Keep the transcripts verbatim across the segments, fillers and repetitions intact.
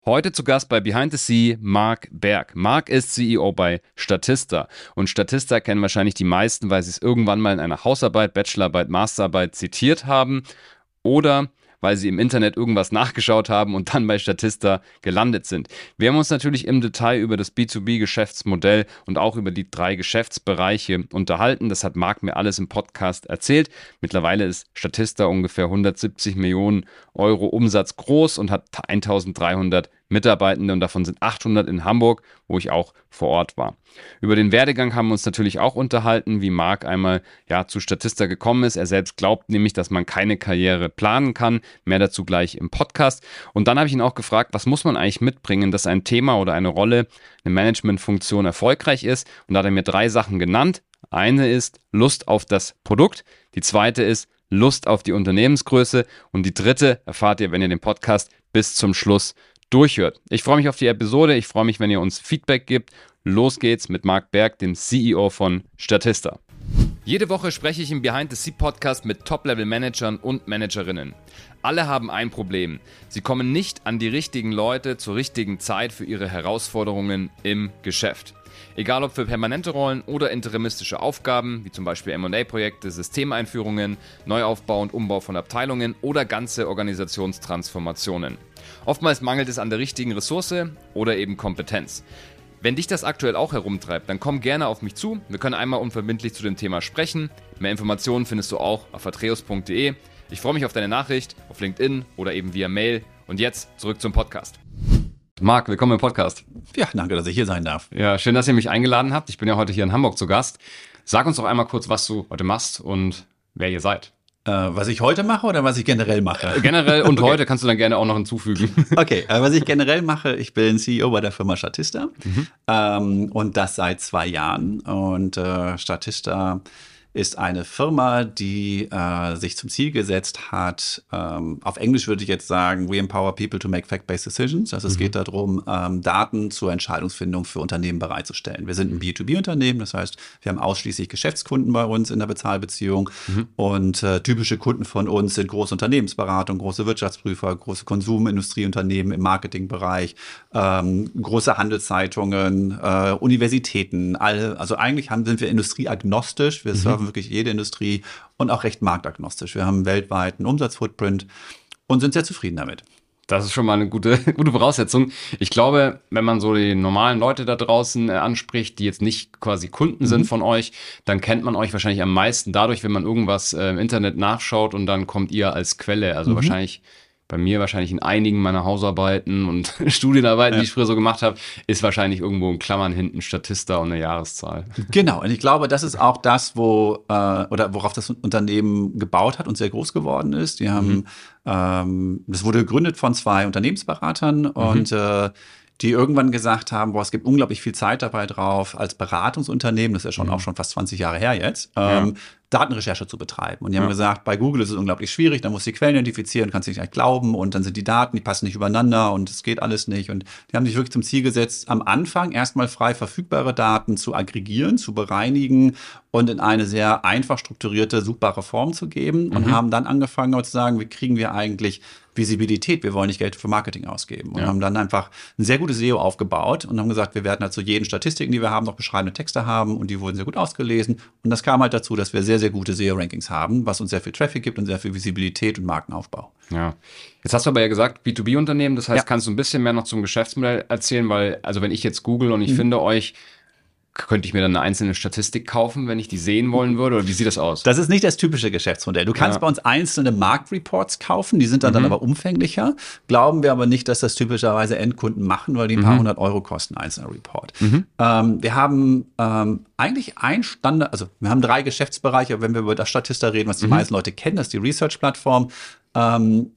Heute zu Gast bei Behind the Sea Marc Berg. Marc ist C E O bei Statista. Und Statista kennen wahrscheinlich die meisten, weil sie es irgendwann mal in einer Hausarbeit, Bachelorarbeit, Masterarbeit zitiert haben oder weil sie im Internet irgendwas nachgeschaut haben und dann bei Statista gelandet sind. Wir haben uns natürlich im Detail über das B zwei B-Geschäftsmodell und auch über die drei Geschäftsbereiche unterhalten. Das hat Marc mir alles im Podcast erzählt. Mittlerweile ist Statista ungefähr hundertsiebzig Millionen Euro Umsatz groß und hat eintausenddreihundert Mitarbeitende und davon sind achthundert in Hamburg, wo ich auch vor Ort war. Über den Werdegang haben wir uns natürlich auch unterhalten, wie Marc einmal ja, zu Statista gekommen ist. Er selbst glaubt nämlich, dass man keine Karriere planen kann. Mehr dazu gleich im Podcast. Und dann habe ich ihn auch gefragt, was muss man eigentlich mitbringen, dass ein Thema oder eine Rolle, eine Managementfunktion erfolgreich ist. Und da hat er mir drei Sachen genannt. Eine ist Lust auf das Produkt. Die zweite ist Lust auf die Unternehmensgröße. Und die dritte erfahrt ihr, wenn ihr den Podcast bis zum Schluss durchhört. Ich freue mich auf die Episode. Ich freue mich, wenn ihr uns Feedback gebt. Los geht's mit Marc Berg, dem C E O von Statista. Jede Woche spreche ich im Behind the Sea Podcast mit Top-Level-Managern und Managerinnen. Alle haben ein Problem. Sie kommen nicht an die richtigen Leute zur richtigen Zeit für ihre Herausforderungen im Geschäft. Egal ob für permanente Rollen oder interimistische Aufgaben, wie zum Beispiel M und A-Projekte, Systemeinführungen, Neuaufbau und Umbau von Abteilungen oder ganze Organisationstransformationen. Oftmals mangelt es an der richtigen Ressource oder eben Kompetenz. Wenn dich das aktuell auch herumtreibt, dann komm gerne auf mich zu. Wir können einmal unverbindlich zu dem Thema sprechen. Mehr Informationen findest du auch auf atreus punkt de. Ich freue mich auf deine Nachricht, auf LinkedIn oder eben via Mail. Und jetzt zurück zum Podcast. Marc, willkommen im Podcast. Ja, danke, dass ich hier sein darf. Ja, schön, dass ihr mich eingeladen habt. Ich bin ja heute hier in Hamburg zu Gast. Sag uns doch einmal kurz, was du heute machst und wer ihr seid. Äh, was ich heute mache oder was ich generell mache? Äh, generell und okay. Heute kannst du dann gerne auch noch hinzufügen. Okay, äh, was ich generell mache, ich bin C E O bei der Firma Statista mhm. ähm, und das seit zwei Jahren. Und äh, Statista ist eine Firma, die äh, sich zum Ziel gesetzt hat, ähm, auf Englisch würde ich jetzt sagen, we empower people to make fact-based decisions. Also mhm. es geht darum, ähm, Daten zur Entscheidungsfindung für Unternehmen bereitzustellen. Wir sind ein B zwei B-Unternehmen, das heißt, wir haben ausschließlich Geschäftskunden bei uns in der Bezahlbeziehung mhm. und äh, typische Kunden von uns sind große Unternehmensberatung, große Wirtschaftsprüfer, große Konsumindustrieunternehmen im Marketingbereich, ähm, große Handelszeitungen, äh, Universitäten, alle, also eigentlich haben, sind wir industrieagnostisch, wir mhm. wirklich jede Industrie und auch recht marktagnostisch. Wir haben einen weltweiten Umsatzfootprint und sind sehr zufrieden damit. Das ist schon mal eine gute, gute Voraussetzung. Ich glaube, wenn man so die normalen Leute da draußen äh, anspricht, die jetzt nicht quasi Kunden mhm. sind von euch, dann kennt man euch wahrscheinlich am meisten dadurch, wenn man irgendwas äh, im Internet nachschaut und dann kommt ihr als Quelle. Also mhm. wahrscheinlich bei mir wahrscheinlich in einigen meiner Hausarbeiten und Studienarbeiten, ja. die ich früher so gemacht habe, ist wahrscheinlich irgendwo in Klammern hinten Statista und eine Jahreszahl. Genau, und ich glaube, das ist auch das, wo äh, oder worauf das Unternehmen gebaut hat und sehr groß geworden ist. Die haben, mhm. ähm, das wurde gegründet von zwei Unternehmensberatern mhm. und äh, die irgendwann gesagt haben, boah, es gibt unglaublich viel Zeit dabei drauf, als Beratungsunternehmen, das ist ja schon mhm. auch schon fast zwanzig Jahre her jetzt, ähm, ja. Datenrecherche zu betreiben. Und die ja. haben gesagt, bei Google ist es unglaublich schwierig, da musst du die Quellen identifizieren, kannst du nicht glauben und dann sind die Daten, die passen nicht übereinander und es geht alles nicht. Und die haben sich wirklich zum Ziel gesetzt, am Anfang erstmal frei verfügbare Daten zu aggregieren, zu bereinigen und in eine sehr einfach strukturierte, suchbare Form zu geben mhm. und haben dann angefangen zu sagen, wie kriegen wir eigentlich Visibilität, wir wollen nicht Geld für Marketing ausgeben. Und ja. haben dann einfach ein sehr gutes S E O aufgebaut und haben gesagt, wir werden halt zu jeden Statistiken, die wir haben, noch beschreibende Texte haben und die wurden sehr gut ausgelesen. Und das kam halt dazu, dass wir sehr, sehr gute S E O-Rankings haben, was uns sehr viel Traffic gibt und sehr viel Visibilität und Markenaufbau. Ja. Jetzt hast du aber ja gesagt, B zwei B-Unternehmen, das heißt, ja. kannst du ein bisschen mehr noch zum Geschäftsmodell erzählen, weil, also wenn ich jetzt google und ich mhm. finde euch, könnte ich mir dann eine einzelne Statistik kaufen, wenn ich die sehen wollen würde? Oder wie sieht das aus? Das ist nicht das typische Geschäftsmodell. Du kannst ja. bei uns einzelne Marktreports kaufen, die sind dann, mhm. dann aber umfänglicher. Glauben wir aber nicht, dass das typischerweise Endkunden machen, weil die ein paar mhm. hundert Euro kosten, einzelner Report. Mhm. Ähm, wir haben ähm, eigentlich ein Standard, also wir haben drei Geschäftsbereiche, wenn wir über das Statista reden, was die mhm. meisten Leute kennen, das ist die Research-Plattform. Ähm,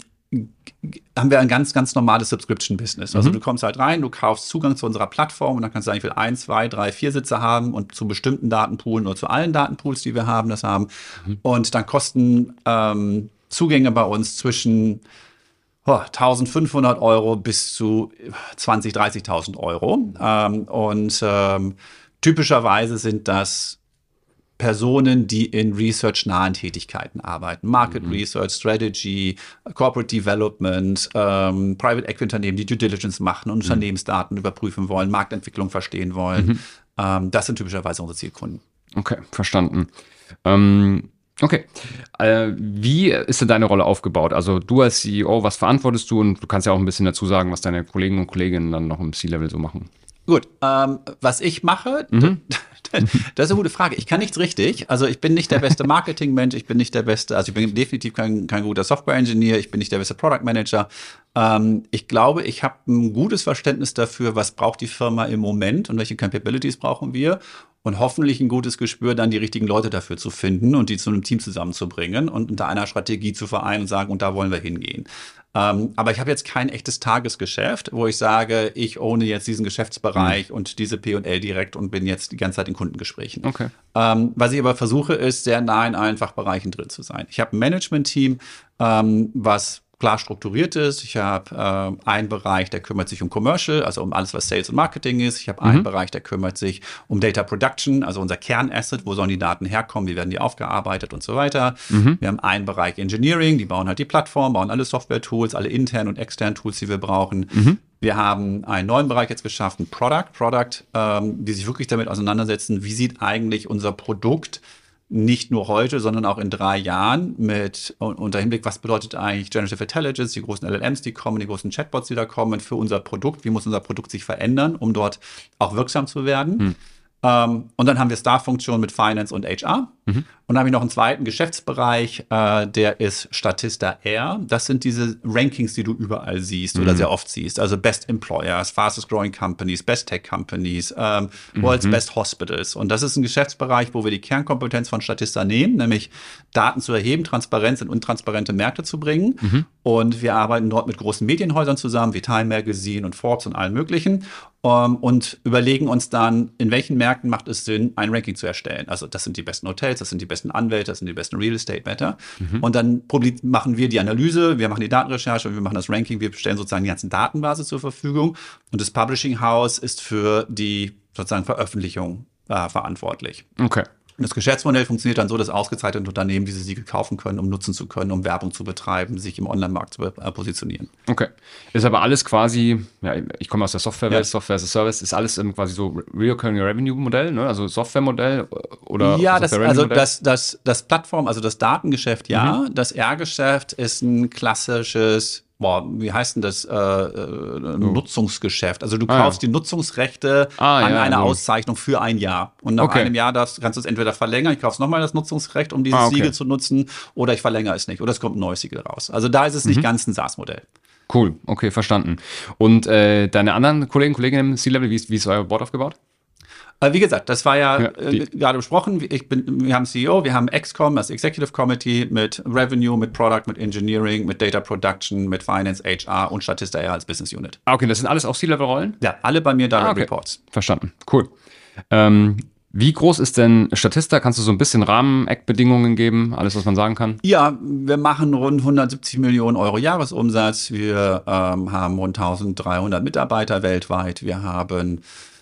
haben wir ein ganz, ganz normales Subscription-Business. Also mhm. du kommst halt rein, du kaufst Zugang zu unserer Plattform und dann kannst du sagen, ich will ein, zwei, drei, vier Sitze haben und zu bestimmten Datenpoolen oder zu allen Datenpools, die wir haben, das haben. Mhm. Und dann kosten ähm, Zugänge bei uns zwischen oh, eintausendfünfhundert Euro bis zu zwanzigtausend, dreißigtausend Euro. Ähm, und ähm, typischerweise sind das Personen, die in research-nahen Tätigkeiten arbeiten. Market Mhm. Research, Strategy, Corporate Development, ähm, Private Equity Unternehmen, die Due Diligence machen und Unternehmensdaten überprüfen wollen, Marktentwicklung verstehen wollen. Mhm. Ähm, das sind typischerweise unsere Zielkunden. Okay, verstanden. Ähm, okay. Äh, wie ist denn deine Rolle aufgebaut? Also du als C E O, was verantwortest du? Und du kannst ja auch ein bisschen dazu sagen, was deine Kollegen und Kolleginnen dann noch im C-Level so machen. Gut, ähm, was ich mache, Mhm. das ist eine gute Frage. Ich kann nichts richtig. Also ich bin nicht der beste Marketingmensch, ich bin nicht der beste, also ich bin definitiv kein, kein guter Software-Engineer, ich bin nicht der beste Product Manager. Ähm, ich glaube, ich habe ein gutes Verständnis dafür, was braucht die Firma im Moment und welche Capabilities brauchen wir. Und hoffentlich ein gutes Gespür, dann die richtigen Leute dafür zu finden und die zu einem Team zusammenzubringen und unter einer Strategie zu vereinen und sagen, und da wollen wir hingehen. Ähm, aber ich habe jetzt kein echtes Tagesgeschäft, wo ich sage, ich ohne jetzt diesen Geschäftsbereich mhm. und diese P und L direkt und bin jetzt die ganze Zeit in Kundengesprächen. Okay. Ähm, was ich aber versuche, ist, sehr nah in allen Fachbereichen drin zu sein. Ich habe ein Management-Team, ähm, was klar strukturiert ist. Ich habe äh, einen Bereich, der kümmert sich um Commercial, also um alles, was Sales und Marketing ist. Ich habe mhm. einen Bereich, der kümmert sich um Data Production, also unser Kernasset, wo sollen die Daten herkommen, wie werden die aufgearbeitet und so weiter. Mhm. Wir haben einen Bereich Engineering, die bauen halt die Plattform, bauen alle Software-Tools, alle internen und externen Tools, die wir brauchen. Mhm. Wir haben einen neuen Bereich jetzt geschaffen, Product, Product, ähm, die sich wirklich damit auseinandersetzen, wie sieht eigentlich unser Produkt nicht nur heute, sondern auch in drei Jahren mit unter Hinblick, was bedeutet eigentlich Generative Intelligence, die großen L L Ms, die kommen, die großen Chatbots, die da kommen für unser Produkt, wie muss unser Produkt sich verändern, um dort auch wirksam zu werden. Hm. Ähm, und dann haben wir Star-Funktionen mit Finance und H R. Mhm. Und dann habe ich noch einen zweiten Geschäftsbereich, äh, der ist Statista R. Das sind diese Rankings, die du überall siehst mhm. oder sehr oft siehst. Also Best Employers, Fastest Growing Companies, Best Tech Companies, ähm, World's mhm. Best Hospitals. Und das ist ein Geschäftsbereich, wo wir die Kernkompetenz von Statista nehmen, nämlich Daten zu erheben, Transparenz in untransparente Märkte zu bringen. Mhm. Und wir arbeiten dort mit großen Medienhäusern zusammen, wie Time Magazine und Forbes und allen möglichen. Um, und überlegen uns dann, in welchen Märkten macht es Sinn, ein Ranking zu erstellen. Also das sind die besten Hotels, das sind die besten Anwälte, das sind die besten Real Estate Matter. Mhm. Und dann machen wir die Analyse, wir machen die Datenrecherche und wir machen das Ranking, wir stellen sozusagen die ganzen Datenbasis zur Verfügung. Und das Publishing House ist für die sozusagen Veröffentlichung äh, verantwortlich. Okay. Und das Geschäftsmodell funktioniert dann so, dass ausgezeichnete Unternehmen diese Siegel kaufen können, um nutzen zu können, um Werbung zu betreiben, sich im Online-Markt zu äh, positionieren. Okay. Ist aber alles quasi, ja, ich komme aus der Softwarewelt, ja. Software as a Service, ist alles quasi so Recurring Revenue Modell, ne? Also Softwaremodell oder Ja, das, also das, das, das Plattform, also das Datengeschäft, ja. Mhm. Das R-Geschäft ist ein klassisches, boah, wie heißt denn das, äh, äh, Nutzungsgeschäft. Also du kaufst ah, ja. die Nutzungsrechte ah, an ja, eine so. Auszeichnung für ein Jahr. Und nach okay. einem Jahr darfst, kannst du es entweder verlängern, ich kauf's nochmal das Nutzungsrecht, um dieses ah, okay. Siegel zu nutzen, oder ich verlängere es nicht. Oder es kommt ein neues Siegel raus. Also da ist es mhm. nicht ganz ein SaaS-Modell. Cool, okay, verstanden. Und äh, deine anderen Kollegen, Kolleginnen im C-Level, wie ist, wie ist euer Board aufgebaut? Wie gesagt, das war ja, ja äh, gerade besprochen. Ich bin, wir haben C E O, wir haben X COM, das Executive Committee mit Revenue, mit Product, mit Engineering, mit Data Production, mit Finance, H R und Statista R als Business Unit. Ah, okay, das sind alles auch C-Level-Rollen? Ja, alle bei mir Direct ah, okay. Reports. Verstanden, cool. Ähm, wie groß ist denn Statista? Kannst du so ein bisschen Rahmen-Eckbedingungen geben? Alles, was man sagen kann? Ja, wir machen rund hundertsiebzig Millionen Euro Jahresumsatz. Wir ähm, haben rund dreizehnhundert Mitarbeiter weltweit. Wir haben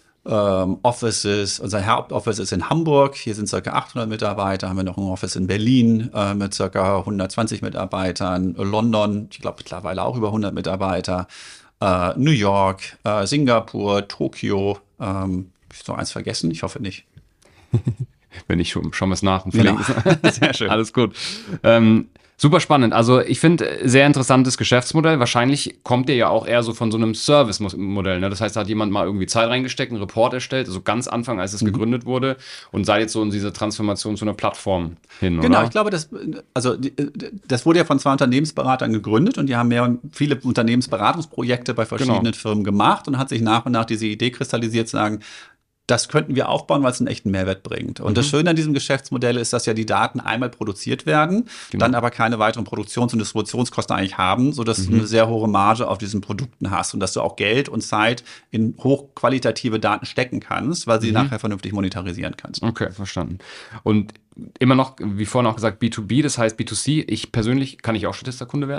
Ähm, Offices, unser Hauptoffice ist in Hamburg, hier sind ca. achthundert Mitarbeiter, haben wir noch ein Office in Berlin äh, mit ca. hundertzwanzig Mitarbeitern, London, ich glaube mittlerweile auch über hundert Mitarbeiter, äh, New York, äh, Singapur, Tokio, ähm, hab ich noch eins vergessen? Ich hoffe nicht. Wenn nicht, schauen wir es nach und verlinken es. Genau. Sehr schön. Alles gut. Ähm, Super spannend. Also ich finde, sehr interessantes Geschäftsmodell. Wahrscheinlich kommt ihr ja auch eher so von so einem Service-Modell. Ne? Das heißt, da hat jemand mal irgendwie Zeit reingesteckt, einen Report erstellt, also ganz Anfang, als es mhm. gegründet wurde und sei jetzt so in diese Transformation zu einer Plattform hin, Genau, oder? Ich glaube, das, also, das wurde ja von zwei Unternehmensberatern gegründet und die haben mehr viele Unternehmensberatungsprojekte bei verschiedenen genau. Firmen gemacht und hat sich nach und nach diese Idee kristallisiert, zu sagen, das könnten wir aufbauen, weil es einen echten Mehrwert bringt. Und mhm. das Schöne an diesem Geschäftsmodell ist, dass ja die Daten einmal produziert werden, genau. dann aber keine weiteren Produktions- und Distributionskosten eigentlich haben, sodass mhm. du eine sehr hohe Marge auf diesen Produkten hast und dass du auch Geld und Zeit in hochqualitative Daten stecken kannst, weil sie mhm. nachher vernünftig monetarisieren kannst. Okay, verstanden. Und immer noch, wie vorhin auch gesagt, B zwei B, das heißt B zwei C. Ich persönlich, kann ich auch Statista-Kunde werden?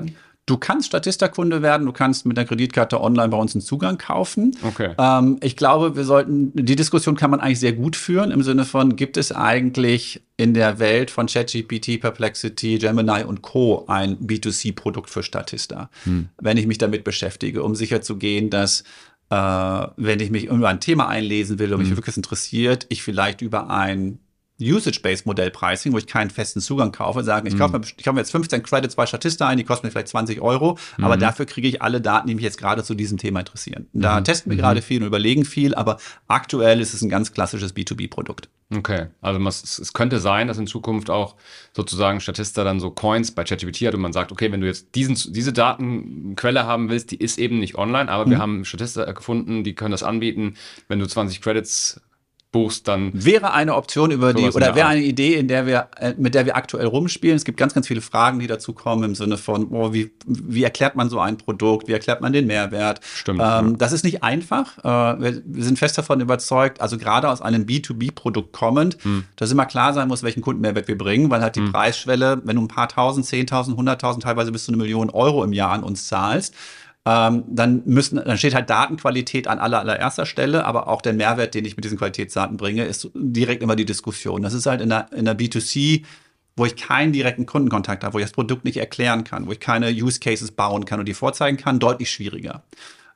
Du kannst Statista-Kunde werden, du kannst mit der Kreditkarte online bei uns einen Zugang kaufen. Okay. Ähm, ich glaube, wir sollten, die Diskussion kann man eigentlich sehr gut führen, im Sinne von, gibt es eigentlich in der Welt von ChatGPT, Perplexity, Gemini und Co. ein B zwei C-Produkt für Statista? Hm. Wenn ich mich damit beschäftige, um sicherzugehen, dass äh, wenn ich mich über ein Thema einlesen will, und mich hm. wirklich interessiert, ich vielleicht über ein Usage-Based Modell-Pricing, wo ich keinen festen Zugang kaufe, sagen, ich kaufe mir, ich kaufe mir jetzt fünfzehn Credits bei Statista ein, die kosten mir vielleicht zwanzig Euro, mhm. aber dafür kriege ich alle Daten, die mich jetzt gerade zu diesem Thema interessieren. Da mhm. testen wir mhm. gerade viel und überlegen viel, aber aktuell ist es ein ganz klassisches B zwei B-Produkt. Okay, also es, es könnte sein, dass in Zukunft auch sozusagen Statista dann so Coins bei ChatGPT hat und man sagt, okay, wenn du jetzt diesen, diese Datenquelle haben willst, die ist eben nicht online, aber mhm. wir haben Statista gefunden, die können das anbieten, wenn du zwanzig Credits buchst, dann wäre eine Option über die, oder wäre eine Idee, in der wir, mit der wir aktuell rumspielen. Es gibt ganz, ganz viele Fragen, die dazu kommen im Sinne von, oh, wie, wie erklärt man so ein Produkt, wie erklärt man den Mehrwert? Stimmt. Ähm, ja. Das ist nicht einfach. Äh, wir, wir sind fest davon überzeugt, also gerade aus einem B zwei B-Produkt kommend, hm. dass immer klar sein muss, welchen Kundenmehrwert wir bringen, weil halt die hm. Preisschwelle, wenn du ein paar tausend, zehntausend, hunderttausend, teilweise bis zu eine Million Euro im Jahr an uns zahlst, Ähm, dann müssen, dann steht halt Datenqualität an aller, allererster Stelle, aber auch der Mehrwert, den ich mit diesen Qualitätsdaten bringe, ist direkt immer die Diskussion. Das ist halt in der, in der B zwei C, wo ich keinen direkten Kundenkontakt habe, wo ich das Produkt nicht erklären kann, wo ich keine Use Cases bauen kann und die vorzeigen kann, deutlich schwieriger.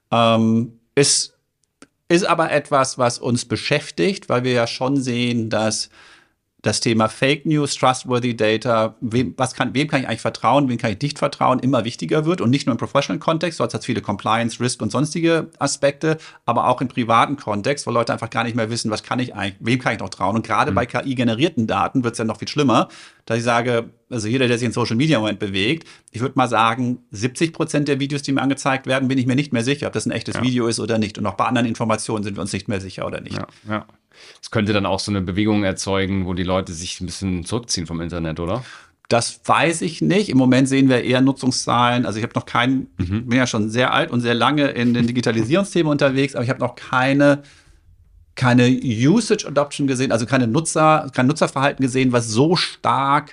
Ähm, ist, ist aber etwas, was uns beschäftigt, weil wir ja schon sehen, dass das Thema Fake News, Trustworthy Data, wem, was kann, wem kann ich eigentlich vertrauen, wem kann ich nicht vertrauen, immer wichtiger wird und nicht nur im Professional-Kontext, dort hat es viele Compliance, Risk und sonstige Aspekte, aber auch im privaten Kontext, wo Leute einfach gar nicht mehr wissen, was kann ich eigentlich, wem kann ich noch trauen und gerade mhm. bei K I-generierten Daten wird es ja noch viel schlimmer, dass ich sage, also jeder, der sich in Social Media im Moment bewegt, ich würde mal sagen, siebzig Prozent der Videos, die mir angezeigt werden, bin ich mir nicht mehr sicher, ob das ein echtes ja. Video ist oder nicht und auch bei anderen Informationen sind wir uns nicht mehr sicher oder nicht. Ja, ja. Es könnte dann auch so eine Bewegung erzeugen, wo die Leute sich ein bisschen zurückziehen vom Internet, oder? Das weiß ich nicht. Im Moment sehen wir eher Nutzungszahlen. Also ich habe noch keinen, mhm. bin ja schon sehr alt und sehr lange in den Digitalisierungsthemen unterwegs, aber ich habe noch keine, keine Usage Adoption gesehen, also keine Nutzer, kein Nutzerverhalten gesehen, was so stark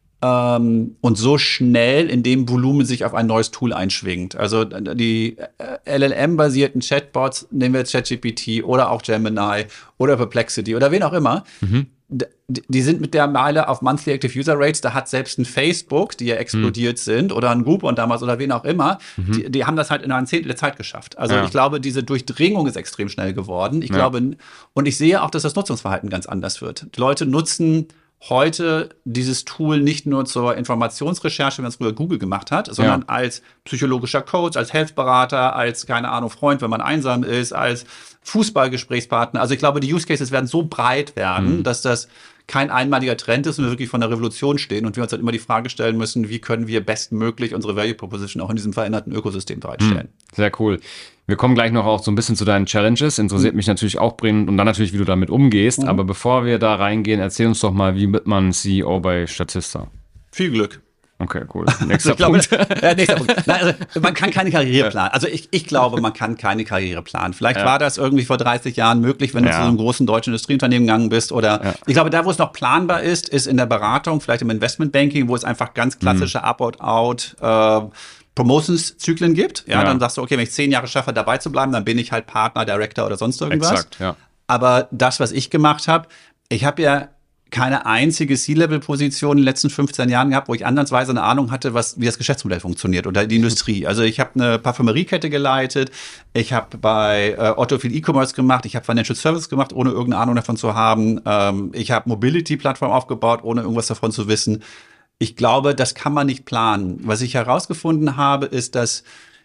ähm, und so schnell in dem Volumen sich auf ein neues Tool einschwingt. Also die L L M-basierten Chatbots, nehmen wir jetzt ChatGPT oder auch Gemini oder Perplexity oder wen auch immer, mhm. die sind mit der Meile auf Monthly Active User Rates, da hat selbst ein Facebook, die ja explodiert mhm. sind, oder ein Groupon damals oder wen auch immer, mhm. die, die haben das halt in einem Zehntel der Zeit geschafft. Also ja. ich glaube, diese Durchdringung ist extrem schnell geworden. Ich ja. glaube, und ich sehe auch, dass das Nutzungsverhalten ganz anders wird. Die Leute nutzen heute dieses Tool nicht nur zur Informationsrecherche, wie man es früher Google gemacht hat, sondern ja. als psychologischer Coach, als Health-Berater, als, keine Ahnung, Freund, wenn man einsam ist, als Fußballgesprächspartner. Also ich glaube, die Use Cases werden so breit werden, mhm. dass das kein einmaliger Trend ist und wir wirklich vor einer Revolution stehen und wir uns halt immer die Frage stellen müssen, wie können wir bestmöglich unsere Value Proposition auch in diesem veränderten Ökosystem bereitstellen. Sehr cool. Wir kommen gleich noch auch so ein bisschen zu deinen Challenges. Interessiert mhm. mich natürlich auch brennend und dann natürlich, wie du damit umgehst. Mhm. Aber bevor wir da reingehen, erzähl uns doch mal, wie wird man C E O bei Statista? Viel Glück. Okay, cool. Nächster also Punkt. Glaube, ja, nächster Punkt. Nein, also man kann keine Karriere planen. Also ich, ich glaube, man kann keine Karriere planen. Vielleicht ja. war das irgendwie vor dreißig Jahren möglich, wenn du ja. zu einem großen deutschen Industrieunternehmen gegangen bist. Oder ja. ich glaube, da, wo es noch planbar ist, ist in der Beratung, vielleicht im Investmentbanking, wo es einfach ganz klassische mhm. Up-Out-Out äh, Promotions-Zyklen gibt. Ja, ja, dann sagst du, okay, wenn ich zehn Jahre schaffe, dabei zu bleiben, dann bin ich halt Partner, Director oder sonst irgendwas. Exakt, ja. Aber das, was ich gemacht habe, ich habe ja keine einzige C-Level-Position in den letzten fünfzehn Jahren gehabt, wo ich ansatzweise eine Ahnung hatte, was, wie das Geschäftsmodell funktioniert oder die Industrie. Also ich habe eine Parfümeriekette geleitet, ich habe bei äh, Otto viel E-Commerce gemacht, ich habe Financial Service gemacht, ohne irgendeine Ahnung davon zu haben. Ähm, ich habe Mobility-Plattform aufgebaut, ohne irgendwas davon zu wissen. Ich glaube, das kann man nicht planen. Was ich herausgefunden habe, ist, dass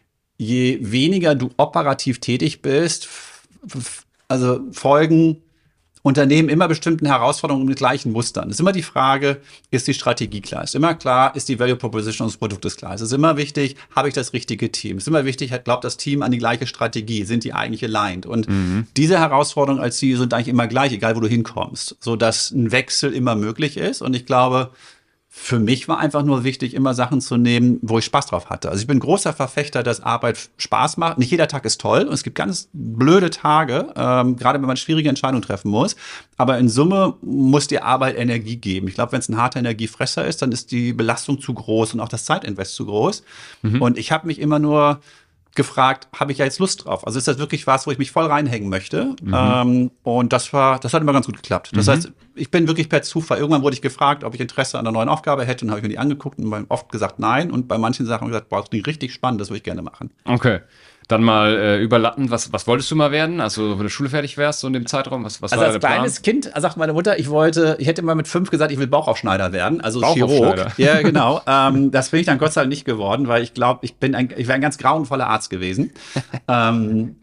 je weniger du operativ tätig bist, f- also folgen Unternehmen immer bestimmten Herausforderungen mit gleichen Mustern. Es ist immer die Frage, ist die Strategie klar? Es ist immer klar, ist die Value Proposition des Produktes klar? Es ist immer wichtig, habe ich das richtige Team? Es ist immer wichtig, glaubt das Team an die gleiche Strategie? Sind die eigentlich aligned? Und mhm. diese Herausforderungen als C E O sind eigentlich immer gleich, egal wo du hinkommst, sodass ein Wechsel immer möglich ist. Und ich glaube, Für mich war einfach nur wichtig, immer Sachen zu nehmen, wo ich Spaß drauf hatte. Also ich bin großer Verfechter, dass Arbeit Spaß macht. Nicht jeder Tag ist toll und es gibt ganz blöde Tage, ähm, gerade wenn man schwierige Entscheidungen treffen muss. Aber in Summe muss die Arbeit Energie geben. Ich glaube, wenn es ein harter Energiefresser ist, dann ist die Belastung zu groß und auch das Zeitinvest zu groß. Mhm. Und ich habe mich immer nur gefragt, habe ich ja jetzt Lust drauf? Also ist das wirklich was, wo ich mich voll reinhängen möchte? Mhm. Ähm, und das war, das hat immer ganz gut geklappt. Das mhm. heißt, ich bin wirklich per Zufall. Irgendwann wurde ich gefragt, ob ich Interesse an einer neuen Aufgabe hätte, und habe ich mir die angeguckt und oft gesagt nein. Und bei manchen Sachen habe ich gesagt, boah, das klingt richtig spannend, das würde ich gerne machen. Okay. Dann mal äh, überlappen, was, was wolltest du mal werden? Also, wenn du Schule fertig wärst, so in dem Zeitraum, was, was also war der Plan? Also als kleines Kind sagt meine Mutter, ich wollte, ich hätte mal mit fünf gesagt, ich will Bauchaufschneider werden, also Chirurg. Ja, genau. ähm, das bin ich dann Gott sei Dank nicht geworden, weil ich glaube, ich bin ein, ich wäre ein ganz grauenvoller Arzt gewesen. ähm,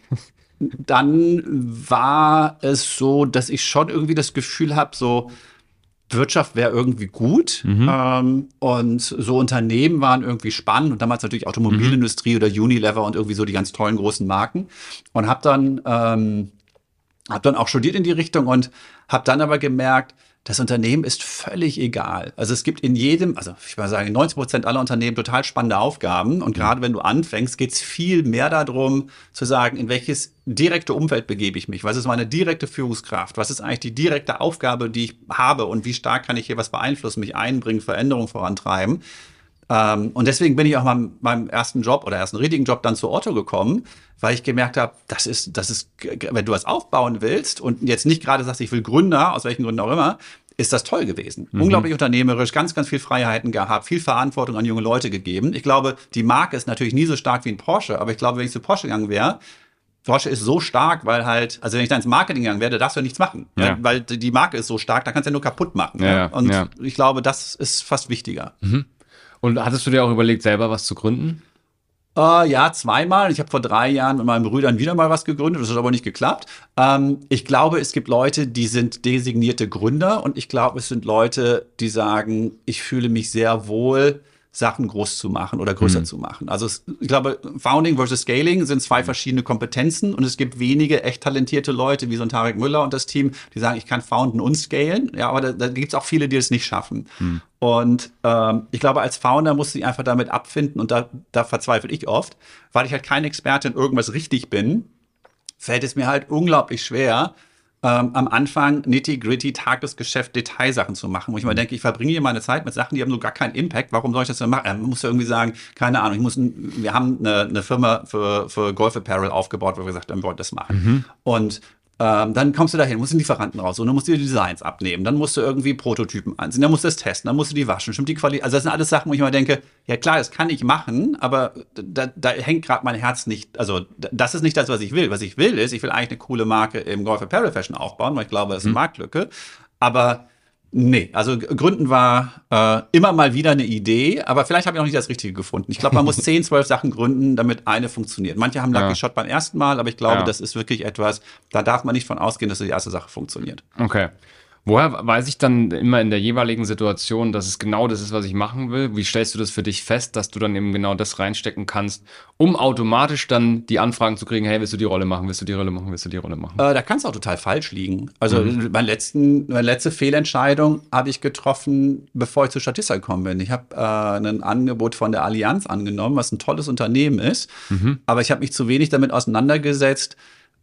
dann war es so, dass ich schon irgendwie das Gefühl habe, so Wirtschaft wäre irgendwie gut mhm. ähm, und so Unternehmen waren irgendwie spannend und damals natürlich Automobilindustrie mhm. oder Unilever und irgendwie so die ganz tollen großen Marken und habe dann ähm, hab dann auch studiert in die Richtung und habe dann aber gemerkt, das Unternehmen ist völlig egal. Also es gibt in jedem, also ich würde sagen, neunzig Prozent aller Unternehmen total spannende Aufgaben. Und gerade wenn du anfängst, geht es viel mehr darum, zu sagen, in welches direkte Umfeld begebe ich mich? Was ist meine direkte Führungskraft? Was ist eigentlich die direkte Aufgabe, die ich habe? Und wie stark kann ich hier was beeinflussen, mich einbringen, Veränderungen vorantreiben? Ähm, und deswegen bin ich auch mal meinem ersten Job oder ersten richtigen Job dann zu Otto gekommen, weil ich gemerkt habe, das ist, das ist, wenn du was aufbauen willst und jetzt nicht gerade sagst, ich will Gründer, aus welchen Gründen auch immer, ist das toll gewesen. Mhm. Unglaublich unternehmerisch, ganz, ganz viel Freiheiten gehabt, viel Verantwortung an junge Leute gegeben. Ich glaube, die Marke ist natürlich nie so stark wie ein Porsche, aber ich glaube, wenn ich zu Porsche gegangen wäre, Porsche ist so stark, weil halt, also wenn ich da ins Marketing gegangen wäre, darfst du ja nichts machen. Ja. Weil die Marke ist so stark, da kannst du ja nur kaputt machen. Ja, ja. Und ja. ich glaube, das ist fast wichtiger. Mhm. Und hattest du dir auch überlegt, selber was zu gründen? Uh, ja, zweimal. Ich habe vor drei Jahren mit meinen Brüdern wieder mal was gegründet. Das hat aber nicht geklappt. Ähm, ich glaube, es gibt Leute, die sind designierte Gründer. Und ich glaube, es sind Leute, die sagen, ich fühle mich sehr wohl, Sachen groß zu machen oder größer mhm. zu machen. Also es, ich glaube, Founding versus Scaling sind zwei verschiedene Kompetenzen. Und es gibt wenige echt talentierte Leute, wie so ein Tarek Müller und das Team, die sagen, ich kann founden und scalen. Ja, aber da, da gibt es auch viele, die es nicht schaffen. Mhm. Und ähm, ich glaube, als Founder musst du dich einfach damit abfinden und da, da verzweifle ich oft, weil ich halt kein Experte in irgendwas richtig bin, fällt es mir halt unglaublich schwer, ähm, am Anfang nitty-gritty, Tagesgeschäft, Detailsachen zu machen, wo ich mal denke, ich verbringe hier meine Zeit mit Sachen, die haben so gar keinen Impact, warum soll ich das denn machen? Man muss ja irgendwie sagen, keine Ahnung, ich muss, ein, wir haben eine, eine Firma für, für Golf Apparel aufgebaut, wo wir gesagt haben, wir wollen das machen. Mhm. Und Ähm, dann kommst du dahin, musst den Lieferanten raus und dann musst du die Designs abnehmen, dann musst du irgendwie Prototypen ansehen, dann musst du das testen, dann musst du die waschen, stimmt die Qualität. Also das sind alles Sachen, wo ich mal denke, ja klar, das kann ich machen, aber da, da hängt gerade mein Herz nicht, also das ist nicht das, was ich will. Was ich will ist, ich will eigentlich eine coole Marke im Golf Apparel Fashion aufbauen, weil ich glaube, das ist eine mhm. Marktlücke, aber nee, also Gründen war äh, immer mal wieder eine Idee, aber vielleicht habe ich noch nicht das Richtige gefunden. Ich glaube, man muss zehn, zwölf Sachen gründen, damit eine funktioniert. Manche haben Lucky ja. Shot beim ersten Mal, aber ich glaube, ja. das ist wirklich etwas, da darf man nicht von ausgehen, dass die erste Sache funktioniert. Okay. Woher weiß ich dann immer in der jeweiligen Situation, dass es genau das ist, was ich machen will? Wie stellst du das für dich fest, dass du dann eben genau das reinstecken kannst, um automatisch dann die Anfragen zu kriegen, hey, willst du die Rolle machen, willst du die Rolle machen, willst du die Rolle machen? Äh, da kann es auch total falsch liegen. Also mhm. meine, letzten, meine letzte Fehlentscheidung habe ich getroffen, bevor ich zu Statista gekommen bin. Ich habe äh, ein Angebot von der Allianz angenommen, was ein tolles Unternehmen ist, mhm. aber ich habe mich zu wenig damit auseinandergesetzt,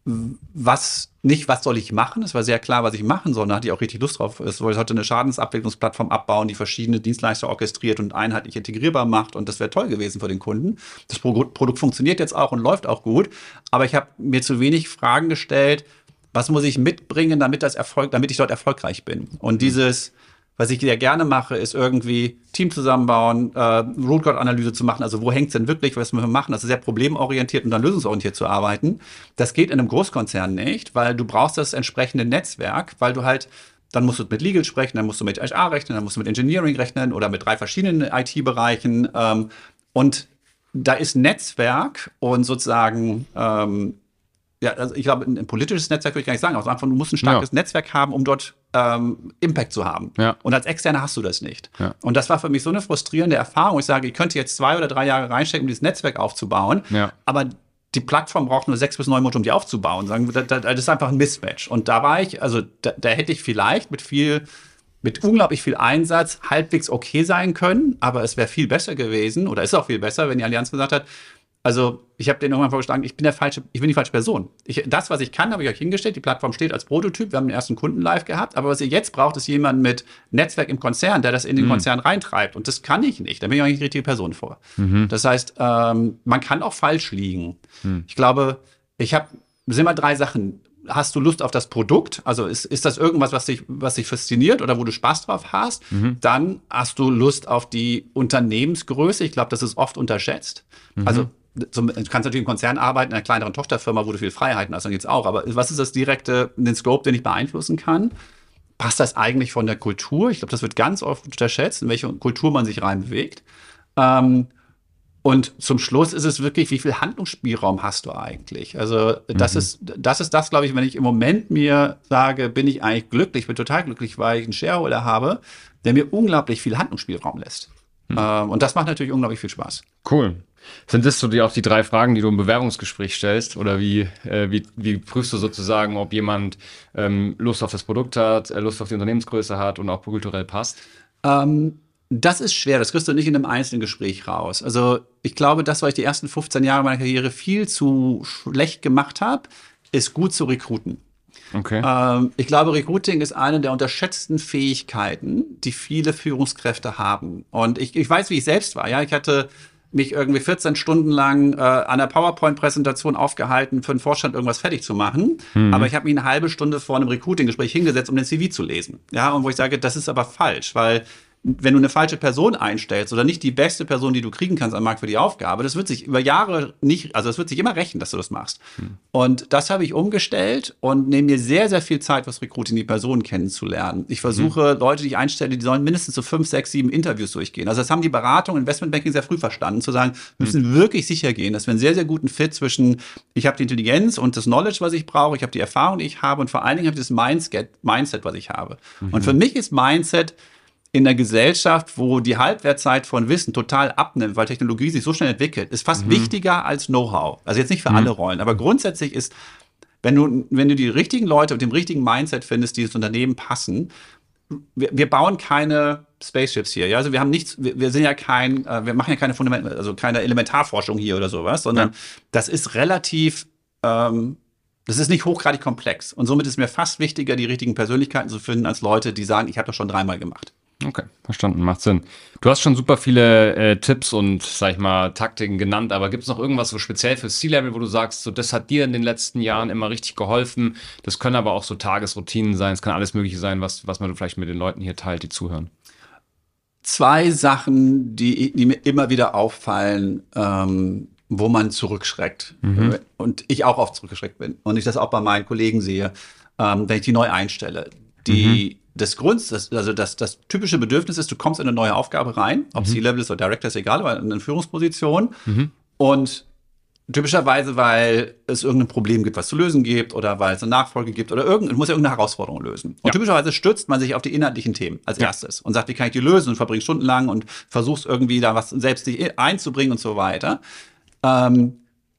was nicht, was soll ich machen? Es war sehr klar, was ich machen soll. Da hatte ich auch richtig Lust drauf. Es sollte eine Schadensabwicklungsplattform abbauen, die verschiedene Dienstleister orchestriert und einheitlich integrierbar macht. Und das wäre toll gewesen für den Kunden. Das Produkt funktioniert jetzt auch und läuft auch gut. Aber ich habe mir zu wenig Fragen gestellt, was muss ich mitbringen, damit das Erfolg, damit ich dort erfolgreich bin. Und dieses, was ich sehr gerne mache, ist irgendwie Team zusammenbauen, äh, Root-Cause-Analyse zu machen. Also wo hängt es denn wirklich, was wir machen? Also sehr problemorientiert und dann lösungsorientiert zu arbeiten. Das geht in einem Großkonzern nicht, weil du brauchst das entsprechende Netzwerk, weil du halt, dann musst du mit Legal sprechen, dann musst du mit H R rechnen, dann musst du mit Engineering rechnen oder mit drei verschiedenen I T-Bereichen. Ähm, und da ist Netzwerk und sozusagen ähm, ja, also ich glaube, ein, ein politisches Netzwerk würde ich gar nicht sagen, aber einfach, du musst ein starkes ja. Netzwerk haben, um dort ähm, Impact zu haben. Ja. Und als Externer hast du das nicht. Ja. Und das war für mich so eine frustrierende Erfahrung. Ich sage, ich könnte jetzt zwei oder drei Jahre reinstecken, um dieses Netzwerk aufzubauen, ja. aber die Plattform braucht nur sechs bis neun Monate, um die aufzubauen. Sagen, das, das ist einfach ein Mismatch. Und da war ich, also da, da hätte ich vielleicht mit viel mit unglaublich viel Einsatz halbwegs okay sein können, aber es wäre viel besser gewesen, oder ist auch viel besser, wenn die Allianz gesagt hat, also ich habe denen irgendwann vorgeschlagen, ich bin der falsche, ich bin die falsche Person. Ich, das, was ich kann, habe ich euch hingestellt. Die Plattform steht als Prototyp. Wir haben den ersten Kunden live gehabt. Aber was ihr jetzt braucht, ist jemand mit Netzwerk im Konzern, der das in den mhm. Konzern reintreibt. Und das kann ich nicht. Da bin ich auch nicht die richtige Person vor. Mhm. Das heißt, ähm, man kann auch falsch liegen. Mhm. Ich glaube, ich habe, sind mal drei Sachen. Hast du Lust auf das Produkt? Also ist, ist das irgendwas, was dich, was dich fasziniert oder wo du Spaß drauf hast? Mhm. Dann hast du Lust auf die Unternehmensgröße. Ich glaube, das ist oft unterschätzt. Mhm. Also du kannst natürlich im Konzern arbeiten, in einer kleineren Tochterfirma, wo du viel Freiheiten hast, dann geht's auch. Aber was ist das direkte, den Scope, den ich beeinflussen kann? Passt das eigentlich von der Kultur? Ich glaube, das wird ganz oft unterschätzt, in welche Kultur man sich reinbewegt. Ähm, und zum Schluss ist es wirklich, wie viel Handlungsspielraum hast du eigentlich? Also das mhm. ist, das ist das, glaube ich, wenn ich im Moment mir sage, bin ich eigentlich glücklich, bin total glücklich, weil ich einen Shareholder habe, der mir unglaublich viel Handlungsspielraum lässt. Mhm. Ähm, und das macht natürlich unglaublich viel Spaß. Cool. Sind das so die, auch die drei Fragen, die du im Bewerbungsgespräch stellst? Oder wie, äh, wie, wie prüfst du sozusagen, ob jemand ähm, Lust auf das Produkt hat, äh, Lust auf die Unternehmensgröße hat und auch kulturell passt? Ähm, das ist schwer. Das kriegst du nicht in einem einzelnen Gespräch raus. Also ich glaube, das, was ich die ersten fünfzehn Jahre meiner Karriere viel zu schlecht gemacht habe, ist gut zu rekruten. Okay. Ähm, ich glaube, Recruiting ist eine der unterschätzten Fähigkeiten, die viele Führungskräfte haben. Und ich, ich weiß, wie ich selbst war. Ja, ich hatte mich irgendwie vierzehn Stunden lang äh, an der PowerPoint-Präsentation aufgehalten, für den Vorstand irgendwas fertig zu machen. Mhm. Aber ich habe mich eine halbe Stunde vor einem Recruiting-Gespräch hingesetzt, um den C V zu lesen. Ja, und wo ich sage, das ist aber falsch, weil wenn du eine falsche Person einstellst oder nicht die beste Person, die du kriegen kannst am Markt für die Aufgabe, das wird sich über Jahre nicht, also es wird sich immer rächen, dass du das machst. Hm. Und das habe ich umgestellt und nehme mir sehr, sehr viel Zeit, was Recruiting, die Personen kennenzulernen. Ich versuche, hm. Leute, die ich einstelle, die sollen mindestens so fünf, sechs, sieben Interviews durchgehen. Also das haben die Beratung, Investmentbanking sehr früh verstanden, zu sagen, wir müssen hm. wirklich sicher gehen, dass wir einen sehr, sehr guten Fit zwischen, ich habe die Intelligenz und das Knowledge, was ich brauche, ich habe die Erfahrung, die ich habe und vor allen Dingen habe ich das Mindset, Mindset was ich habe. Mhm. Und für mich ist Mindset in der Gesellschaft, wo die Halbwertzeit von Wissen total abnimmt, weil Technologie sich so schnell entwickelt, ist fast mhm. wichtiger als Know-how. Also jetzt nicht für mhm. alle Rollen, aber grundsätzlich ist, wenn du, wenn du die richtigen Leute mit dem richtigen Mindset findest, die ins Unternehmen passen, wir, wir bauen keine Spaceships hier. Ja? Also wir haben nichts, wir, wir sind ja kein, äh, wir machen ja keine Fundament, also keine Elementarforschung hier oder sowas, sondern ja. das ist relativ, ähm, das ist nicht hochgradig komplex. Und somit ist mir fast wichtiger, die richtigen Persönlichkeiten zu finden, als Leute, die sagen, ich habe das schon dreimal gemacht. Okay, verstanden, macht Sinn. Du hast schon super viele äh, Tipps und, sag ich mal, Taktiken genannt, aber gibt es noch irgendwas so speziell für C-Level, wo du sagst, so das hat dir in den letzten Jahren immer richtig geholfen? Das können aber auch so Tagesroutinen sein, es kann alles Mögliche sein, was, was man vielleicht mit den Leuten hier teilt, die zuhören. Zwei Sachen, die, die mir immer wieder auffallen, ähm, wo man zurückschreckt. Mhm. Und ich auch oft zurückgeschreckt bin. Und ich das auch bei meinen Kollegen sehe, ähm, wenn ich die neu einstelle. Die mhm. Das Grund, das, also das, das typische Bedürfnis ist, du kommst in eine neue Aufgabe rein, ob mhm. C-Level ist oder Director, ist egal, aber in eine Führungsposition. Mhm. Und typischerweise, weil es irgendein Problem gibt, was zu lösen gibt, oder weil es eine Nachfolge gibt, oder irgend, muss ja irgendeine Herausforderung lösen. Und ja. typischerweise stürzt man sich auf die inhaltlichen Themen als ja. erstes und sagt, wie kann ich die lösen, und verbringt stundenlang und versuchst irgendwie da was selbst dich einzubringen und so weiter. Ähm,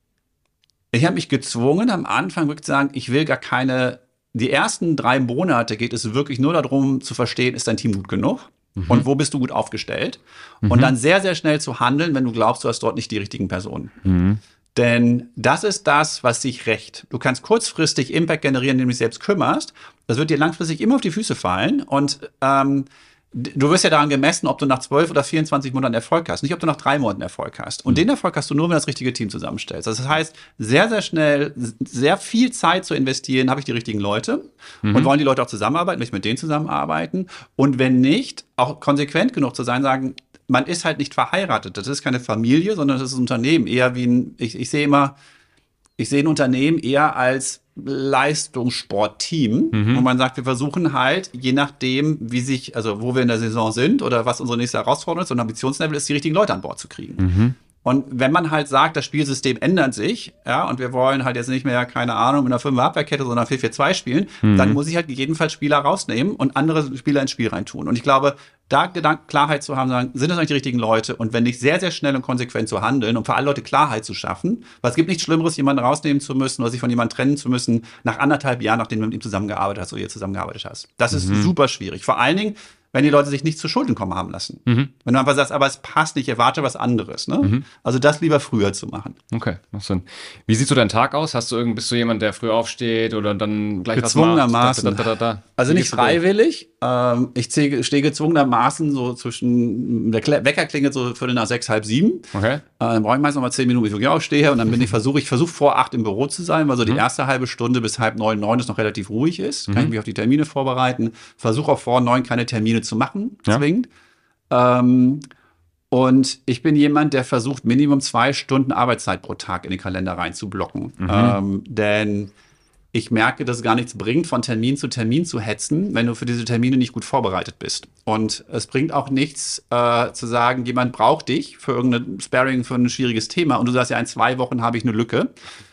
ich habe mich gezwungen, am Anfang wirklich zu sagen, ich will gar keine. Die ersten drei Monate geht es wirklich nur darum zu verstehen, ist dein Team gut genug mhm. und wo bist du gut aufgestellt mhm. und dann sehr, sehr schnell zu handeln, wenn du glaubst, du hast dort nicht die richtigen Personen. Mhm. Denn das ist das, was sich rächt. Du kannst kurzfristig Impact generieren, indem du dich selbst kümmerst. Das wird dir langfristig immer auf die Füße fallen und ähm, du wirst ja daran gemessen, ob du nach zwölf oder vierundzwanzig Monaten Erfolg hast, nicht ob du nach drei Monaten Erfolg hast. Und mhm. den Erfolg hast du nur, wenn du das richtige Team zusammenstellst. Das heißt, sehr, sehr schnell, sehr viel Zeit zu investieren, habe ich die richtigen Leute mhm. und wollen die Leute auch zusammenarbeiten, will ich mit denen zusammenarbeiten. Und wenn nicht, auch konsequent genug zu sein, sagen, man ist halt nicht verheiratet. Das ist keine Familie, sondern das ist ein Unternehmen. Eher wie ein, ich, ich sehe immer, ich sehe ein Unternehmen eher als Leistungssportteam, mhm. wo man sagt, wir versuchen halt, je nachdem, wie sich, also wo wir in der Saison sind oder was unsere nächste Herausforderung ist und Ambitionslevel ist, die richtigen Leute an Bord zu kriegen. Mhm. Und wenn man halt sagt, das Spielsystem ändert sich, ja, und wir wollen halt jetzt nicht mehr, keine Ahnung, mit einer Fünfer-Abwehrkette, sondern vier vier zwei spielen, mhm. dann muss ich halt gegebenenfalls Spieler rausnehmen und andere Spieler ins Spiel reintun. Und ich glaube, da Gedanken, Klarheit zu haben, sagen, sind das eigentlich die richtigen Leute? Und wenn nicht sehr, sehr schnell und konsequent zu handeln, um für alle Leute Klarheit zu schaffen, weil es gibt nichts Schlimmeres, jemanden rausnehmen zu müssen oder sich von jemandem trennen zu müssen, nach anderthalb Jahren, nachdem du mit ihm zusammengearbeitet hast oder ihr zusammengearbeitet hast. Das ist mhm. super schwierig. Vor allen Dingen, wenn die Leute sich nicht zu Schulden kommen haben lassen. Mhm. Wenn du einfach sagst, aber es passt nicht, ich erwarte was anderes. Ne? Mhm. Also das lieber früher zu machen. Okay, macht Sinn. Wie sieht so dein Tag aus? Hast du irgend, bist du jemand, der früh aufsteht oder dann gleich gezwungenermaßen. was macht? Da, da, da, da. Also nicht freiwillig. Ähm, ich stehe gezwungenermaßen so zwischen, der Wecker klingelt so Viertel nach sechs, halb sieben. Okay. Äh, dann brauche ich meist noch mal zehn Minuten, bis ich wirklich aufstehe. Und dann bin ich versuche, ich versuche vor acht im Büro zu sein, weil so die mhm. erste halbe Stunde bis halb neun, neun ist noch relativ ruhig ist. Mhm. Kann ich mich auf die Termine vorbereiten. Versuche auch vor neun keine Termine zu machen, ja. zwingend. Ähm, und ich bin jemand, der versucht, Minimum zwei Stunden Arbeitszeit pro Tag in den Kalender reinzublocken. Mhm. Ähm, denn ich merke, dass es gar nichts bringt, von Termin zu Termin zu hetzen, wenn du für diese Termine nicht gut vorbereitet bist. Und es bringt auch nichts, äh, zu sagen, jemand braucht dich für irgendein Sparring, für ein schwieriges Thema. Und du sagst ja, in zwei Wochen habe ich eine Lücke.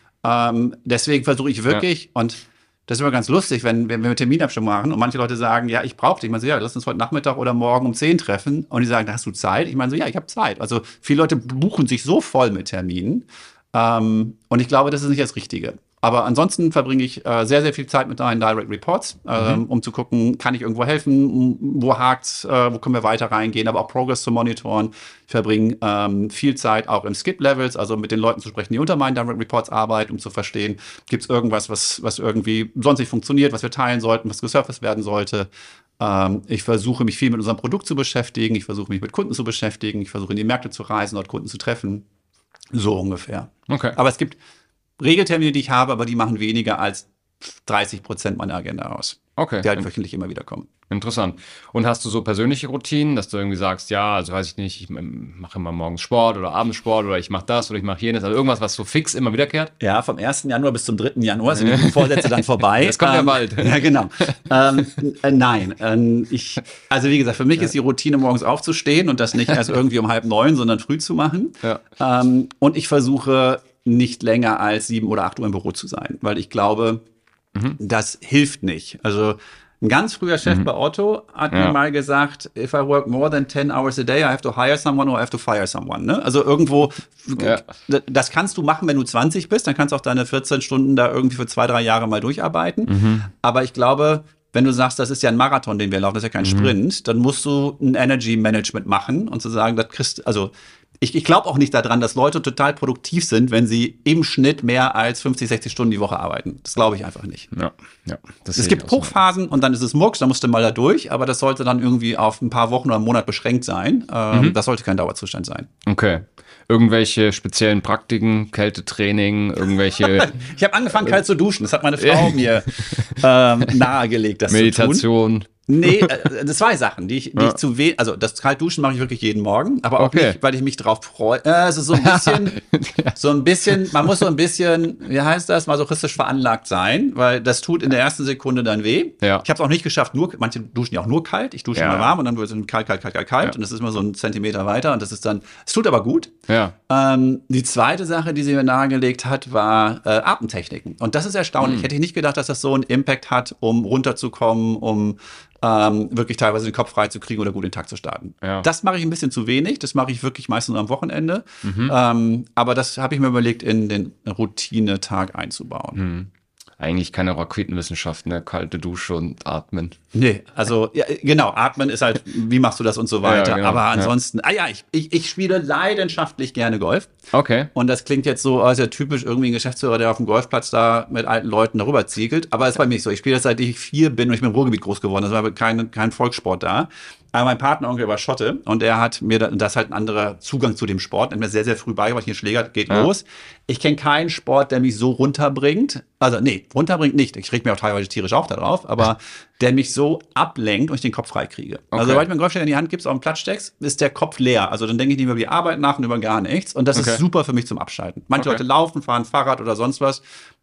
Ähm, deswegen versuche ich wirklich, ja. und das ist immer ganz lustig, wenn, wenn wir Terminabstimmung machen und manche Leute sagen, ja, ich brauche dich. Ich meine so, ja, lass uns heute Nachmittag oder morgen um zehn treffen. Und die sagen, da hast du Zeit? Ich meine so, ja, ich habe Zeit. Also viele Leute buchen sich so voll mit Terminen. Ähm, und ich glaube, das ist nicht das Richtige. Aber ansonsten verbringe ich äh, sehr, sehr viel Zeit mit deinen Direct Reports, ähm, mhm. um zu gucken, kann ich irgendwo helfen, wo hakt's, äh, wo können wir weiter reingehen, aber auch Progress zu monitoren. Ich verbringe ähm, viel Zeit auch im Skip-Levels, also mit den Leuten zu sprechen, die unter meinen Direct Reports arbeiten, um zu verstehen, gibt es irgendwas, was, was irgendwie sonst nicht funktioniert, was wir teilen sollten, was gesurfaced werden sollte. Ähm, ich versuche mich viel mit unserem Produkt zu beschäftigen, ich versuche mich mit Kunden zu beschäftigen, ich versuche in die Märkte zu reisen, dort Kunden zu treffen. So ungefähr. Okay. Aber es gibt Regeltermine, die ich habe, aber die machen weniger als dreißig Prozent meiner Agenda aus. Okay. Die halt wöchentlich immer wieder kommen. Interessant. Und hast du so persönliche Routinen, dass du irgendwie sagst, ja, also weiß ich nicht, ich mache immer morgens Sport oder abends Sport oder ich mache das oder ich mache jenes, also irgendwas, was so fix immer wiederkehrt? Ja, vom ersten Januar bis zum dritten Januar sind die Vorsätze dann vorbei. Das kommt ähm, ja bald. Ja, genau. ähm, äh, nein, ähm, ich, also wie gesagt, für mich ja. ist die Routine, morgens aufzustehen und das nicht erst irgendwie um halb neun, sondern früh zu machen. Ja. Ähm, und ich versuche nicht länger als sieben oder acht Uhr im Büro zu sein, weil ich glaube, mhm. das hilft nicht. Also ein ganz früher Chef mhm. bei Otto hat ja. mir mal gesagt, if I work more than ten hours a day, I have to hire someone or I have to fire someone. Ne? Also irgendwo, ja. das kannst du machen, wenn du zwanzig bist, dann kannst du auch deine vierzehn Stunden da irgendwie für zwei, drei Jahre mal durcharbeiten. Mhm. Aber ich glaube, wenn du sagst, das ist ja ein Marathon, den wir laufen, das ist ja kein mhm. Sprint, dann musst du ein Energy Management machen und zu sagen, das kriegst, also Ich, ich glaube auch nicht daran, dass Leute total produktiv sind, wenn sie im Schnitt mehr als fünfzig, sechzig Stunden die Woche arbeiten. Das glaube ich einfach nicht. Ja, ja, das es gibt Hochphasen und dann ist es Murks, da musst du mal da durch, aber das sollte dann irgendwie auf ein paar Wochen oder einen Monat beschränkt sein. Ähm, mhm. Das sollte kein Dauerzustand sein. Okay. Irgendwelche speziellen Praktiken, Kältetraining, irgendwelche... Ich habe angefangen, kalt zu duschen. Das hat meine Frau mir ähm, nahegelegt, das Meditation. zu tun. Meditation. Nee, äh, zwei Sachen, die ich, die ja. ich zu wenig, also das Kaltduschen mache ich wirklich jeden Morgen, aber auch okay. nicht, weil ich mich drauf freue. Äh, es ist so ein bisschen, so ein bisschen, man muss so ein bisschen, wie heißt das, masochistisch veranlagt sein, weil das tut in der ersten Sekunde dann weh. Ja. Ich habe es auch nicht geschafft, nur, manche duschen ja auch nur kalt, ich dusche ja. immer warm und dann wird es kalt, kalt, kalt, kalt, kalt ja. und das ist immer so ein Zentimeter weiter und das ist dann, es tut aber gut. Ja. Ähm, die zweite Sache, die sie mir nahegelegt hat, war äh, Atemtechniken und das ist erstaunlich. Mhm. Hätte ich nicht gedacht, dass das so einen Impact hat, um runterzukommen, um Ähm, wirklich teilweise den Kopf frei zu kriegen oder gut den Tag zu starten. Ja. Das mache ich ein bisschen zu wenig. Das mache ich wirklich meistens nur am Wochenende. Mhm. Ähm, aber das habe ich mir überlegt, in den Routinetag einzubauen. Mhm. Eigentlich keine Raketenwissenschaft, ne? Kalte Dusche und Atmen. Nee, also ja, genau, Atmen ist halt, wie machst du das und so weiter. Ja, genau. Aber ansonsten, ja. ah ja, ich, ich, ich spiele leidenschaftlich gerne Golf. Okay. Und das klingt jetzt so, als ja typisch irgendwie ein Geschäftsführer, der auf dem Golfplatz da mit alten Leuten darüber ziegelt. Aber es ist bei mir nicht so. Ich spiele das, seit ich vier bin und ich bin im Ruhrgebiet groß geworden. Das war kein, kein Volkssport da. Aber mein Partneronkel war Schotte und er hat mir da, das halt ein anderer Zugang zu dem Sport. Er hat mir sehr, sehr früh beigebracht, hier Schläger, geht ja. los. Ich kenne keinen Sport, der mich so runterbringt. Also nee, runterbringt nicht. Ich reg mir auch teilweise tierisch auf darauf, aber der mich so ablenkt und ich den Kopf frei kriege. Okay. Also, sobald ich mir einen Golfschläger in die Hand gibst, auf den Platz steckst, ist der Kopf leer. Also, dann denke ich nicht mehr über die Arbeit nach und über gar nichts. Und das okay. ist super für mich zum Abschalten. Manche okay. Leute laufen, fahren Fahrrad oder sonst was.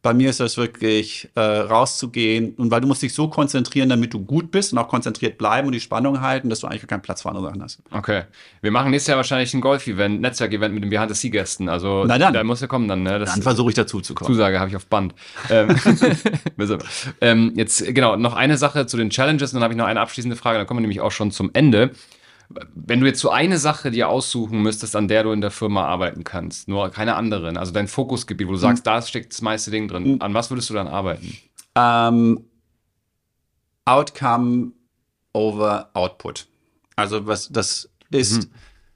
Bei mir ist das wirklich äh, rauszugehen und weil du musst dich so konzentrieren, damit du gut bist und auch konzentriert bleiben und die Spannung halten, dass du eigentlich keinen Platz für andere Sachen hast. Okay. Wir machen nächstes Jahr wahrscheinlich ein Golf-Event, Netzwerk-Event mit den Behind-the-Sea-Gästen. Also Na dann. da muss er kommen dann. Ne? Das Dann versuche ich dazu zu kommen. Zusage habe ich auf Band. ähm, ähm, jetzt genau, noch eine Sache zu den Challenges, dann habe ich noch eine abschließende Frage, dann kommen wir nämlich auch schon zum Ende. Wenn du jetzt so eine Sache dir aussuchen müsstest, an der du in der Firma arbeiten kannst, nur keine anderen, also dein Fokusgebiet, wo du sagst, mhm. da steckt das meiste Ding drin, mhm. an was würdest du dann arbeiten? Um, Outcome over Output. Also was das ist,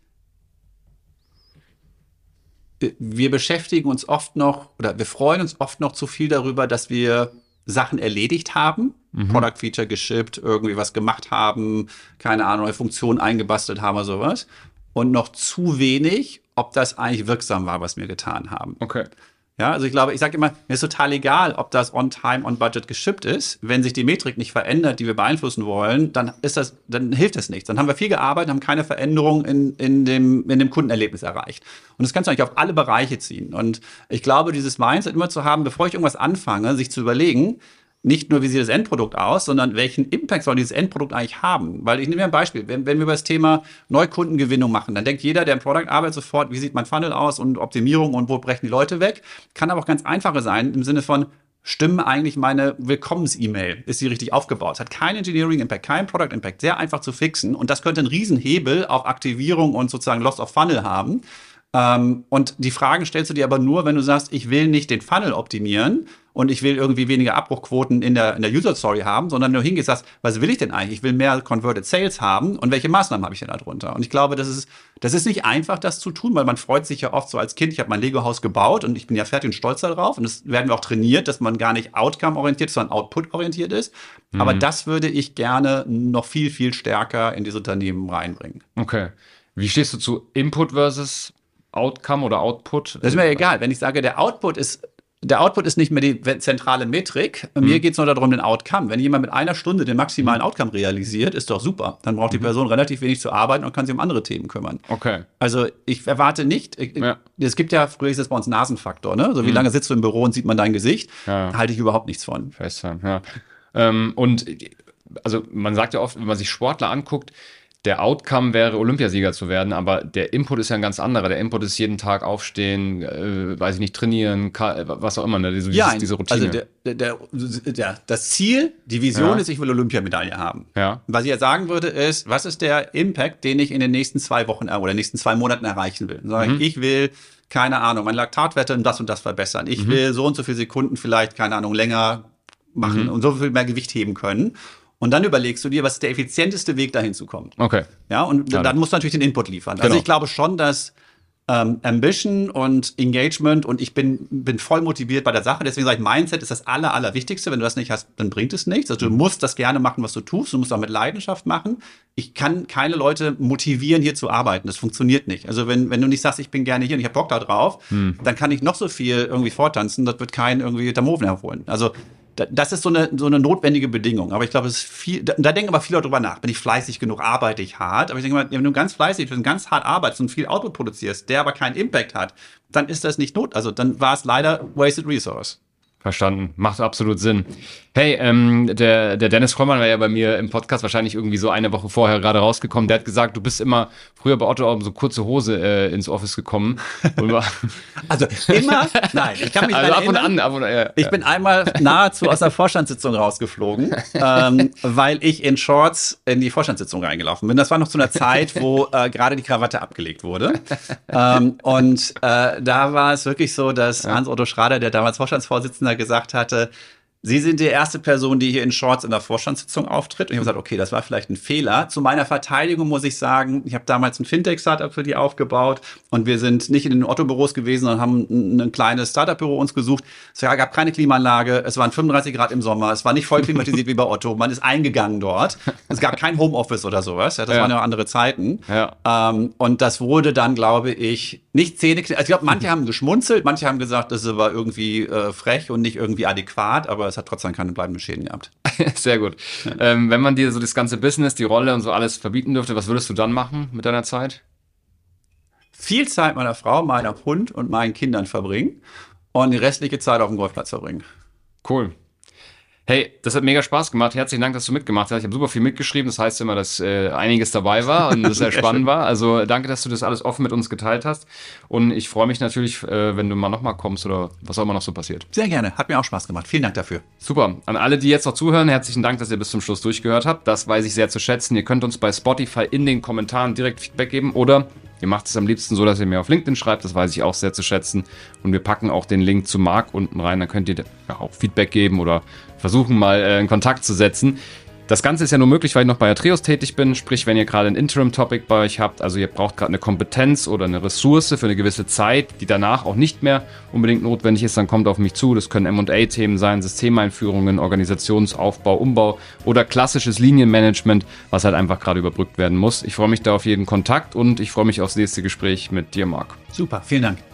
mhm. wir beschäftigen uns oft noch, oder wir freuen uns oft noch zu viel darüber, dass wir Sachen erledigt haben, mhm. Product Feature geschippt, irgendwie was gemacht haben, keine Ahnung, eine Funktion eingebastelt haben oder sowas. Und noch zu wenig, ob das eigentlich wirksam war, was wir getan haben. Okay. Ja, also ich glaube, ich sage immer, mir ist total egal, ob das on time, on budget geschippt ist. Wenn sich die Metrik nicht verändert, die wir beeinflussen wollen, dann ist das, dann hilft das nichts. Dann haben wir viel gearbeitet, haben keine Veränderung in, in dem, in dem Kundenerlebnis erreicht. Und das kannst du eigentlich auf alle Bereiche ziehen. Und ich glaube, dieses Mindset immer zu haben, bevor ich irgendwas anfange, sich zu überlegen, nicht nur, wie sieht das Endprodukt aus, sondern welchen Impact soll dieses Endprodukt eigentlich haben? Weil ich nehme mir ein Beispiel, wenn, wenn wir über das Thema Neukundengewinnung machen, dann denkt jeder, der im Product arbeitet, sofort, wie sieht mein Funnel aus und Optimierung und wo brechen die Leute weg? Kann aber auch ganz einfache sein, im Sinne von, stimmen eigentlich meine Willkommens-E-Mail? Ist sie richtig aufgebaut? Hat keinen Engineering-Impact, keinen Product-Impact, sehr einfach zu fixen. Und das könnte einen Riesenhebel auf Aktivierung und sozusagen Loss of Funnel haben. Ähm, und die Fragen stellst du dir aber nur, wenn du sagst, ich will nicht den Funnel optimieren und ich will irgendwie weniger Abbruchquoten in der, in der User-Story haben, sondern du hingehst und sagst, was will ich denn eigentlich? Ich will mehr Converted Sales haben und welche Maßnahmen habe ich denn da drunter? Und ich glaube, das ist, das ist nicht einfach, das zu tun, weil man freut sich ja oft so als Kind, ich habe mein Lego-Haus gebaut und ich bin ja fertig und stolz darauf und das werden wir auch trainiert, dass man gar nicht Outcome-orientiert, sondern Output-orientiert ist. Mhm. Aber das würde ich gerne noch viel, viel stärker in diese Unternehmen reinbringen. Okay. Wie stehst du zu Input versus Outcome oder Output? Das ist mir egal. Wenn ich sage, der Output ist, der Output ist nicht mehr die zentrale Metrik. Mhm. Mir geht es nur darum, den Outcome. Wenn jemand mit einer Stunde den maximalen mhm. Outcome realisiert, ist doch super. Dann braucht die Person mhm. relativ wenig zu arbeiten und kann sich um andere Themen kümmern. Okay. Also ich erwarte nicht, ich, ja. es gibt ja, früher ist es bei uns Nasenfaktor, ne? So wie mhm. lange sitzt du im Büro und sieht man dein Gesicht? Ja. Halte ich überhaupt nichts von. Festhalten, ja. Ähm, und also man sagt ja oft, wenn man sich Sportler anguckt, der Outcome wäre, Olympiasieger zu werden, aber der Input ist ja ein ganz anderer. Der Input ist jeden Tag aufstehen, äh, weiß ich nicht, trainieren, was auch immer, ne? diese, ja, diese Routine. Also der, der, der, das Ziel, die Vision ja. ist, ich will Olympiamedaille haben. Ja. Was ich ja sagen würde, ist, was ist der Impact, den ich in den nächsten zwei Wochen oder nächsten zwei Monaten erreichen will? Sag ich, mhm. ich will, keine Ahnung, meine Laktatwerte und das und das verbessern. Ich mhm. will so und so viele Sekunden vielleicht, keine Ahnung, länger machen mhm. und so viel mehr Gewicht heben können. Und dann überlegst du dir, was ist der effizienteste Weg, dahin zu kommen. Okay. Ja, und ja, dann musst du natürlich den Input liefern. Genau. Also ich glaube schon, dass ähm, Ambition und Engagement und ich bin, bin voll motiviert bei der Sache. Deswegen sage ich, Mindset ist das Aller, Allerwichtigste. Wenn du das nicht hast, dann bringt es nichts. Also du musst das gerne machen, was du tust. Du musst auch mit Leidenschaft machen. Ich kann keine Leute motivieren, hier zu arbeiten. Das funktioniert nicht. Also wenn, wenn du nicht sagst, ich bin gerne hier und ich habe Bock da drauf, hm. dann kann ich noch so viel irgendwie vortanzen. Das wird keinen irgendwie Damoven herholen. Also das ist so eine, so eine notwendige Bedingung. Aber ich glaube, es ist viel, da, da denken aber viele drüber nach. Bin ich fleißig genug, arbeite ich hart? Aber ich denke mal, wenn du ganz fleißig bist und ganz hart arbeitest und viel Output produzierst, der aber keinen Impact hat, dann ist das nicht not. Also dann war es leider wasted resource. Verstanden. Macht absolut Sinn. Hey, ähm, der, der Dennis Krollmann war ja bei mir im Podcast wahrscheinlich irgendwie so eine Woche vorher gerade rausgekommen. Der hat gesagt, du bist immer früher bei Otto auch so kurze Hose äh, ins Office gekommen. Also immer? Nein, ich kann mich also ab erinnern. und an. Ab und an ja. Ich bin einmal nahezu aus der Vorstandssitzung rausgeflogen, ähm, weil ich in Shorts in die Vorstandssitzung reingelaufen bin. Das war noch zu einer Zeit, wo äh, gerade die Krawatte abgelegt wurde. ähm, und äh, da war es wirklich so, dass ja. Hans-Otto Schrader, der damals Vorstandsvorsitzender, gesagt hatte, Sie sind die erste Person, die hier in Shorts in der Vorstandssitzung auftritt. Und ich habe gesagt, okay, das war vielleicht ein Fehler. Zu meiner Verteidigung muss ich sagen, ich habe damals ein Fintech-Startup für die aufgebaut und wir sind nicht in den Otto-Büros gewesen, sondern haben ein, ein kleines Startup-Büro uns gesucht. Es gab keine Klimaanlage, es waren fünfunddreißig Grad im Sommer, es war nicht voll klimatisiert wie bei Otto. Man ist eingegangen dort. Es gab kein Homeoffice oder sowas. Ja, das ja. waren ja andere Zeiten. Ja. Ähm, und das wurde dann, glaube ich, nicht zähneknirschend. Also ich glaube, manche haben geschmunzelt, manche haben gesagt, das war irgendwie äh, frech und nicht irgendwie adäquat, aber es hat trotzdem keine bleibenden Schäden gehabt. Sehr gut. Ja. Ähm, wenn man dir so das ganze Business, die Rolle und so alles verbieten dürfte, was würdest du dann machen mit deiner Zeit? Viel Zeit meiner Frau, meinem Hund und meinen Kindern verbringen und die restliche Zeit auf dem Golfplatz verbringen. Cool. Hey, das hat mega Spaß gemacht. Herzlichen Dank, dass du mitgemacht hast. Ich habe super viel mitgeschrieben. Das heißt immer, dass äh, einiges dabei war und es sehr spannend war. Also danke, dass du das alles offen mit uns geteilt hast. Und ich freue mich natürlich, äh, wenn du mal nochmal kommst oder was auch immer noch so passiert. Sehr gerne. Hat mir auch Spaß gemacht. Vielen Dank dafür. Super. An alle, die jetzt noch zuhören, herzlichen Dank, dass ihr bis zum Schluss durchgehört habt. Das weiß ich sehr zu schätzen. Ihr könnt uns bei Spotify in den Kommentaren direkt Feedback geben oder ihr macht es am liebsten so, dass ihr mir auf LinkedIn schreibt. Das weiß ich auch sehr zu schätzen. Und wir packen auch den Link zu Marc unten rein. Dann könnt ihr ja auch Feedback geben oder versuchen mal äh, in Kontakt zu setzen. Das Ganze ist ja nur möglich, weil ich noch bei Atreus tätig bin. Sprich, wenn ihr gerade ein Interim-Topic bei euch habt, also ihr braucht gerade eine Kompetenz oder eine Ressource für eine gewisse Zeit, die danach auch nicht mehr unbedingt notwendig ist, dann kommt auf mich zu. Das können M und A-Themen sein, Systemeinführungen, Organisationsaufbau, Umbau oder klassisches Linienmanagement, was halt einfach gerade überbrückt werden muss. Ich freue mich da auf jeden Kontakt und ich freue mich aufs nächste Gespräch mit dir, Marc. Super, vielen Dank.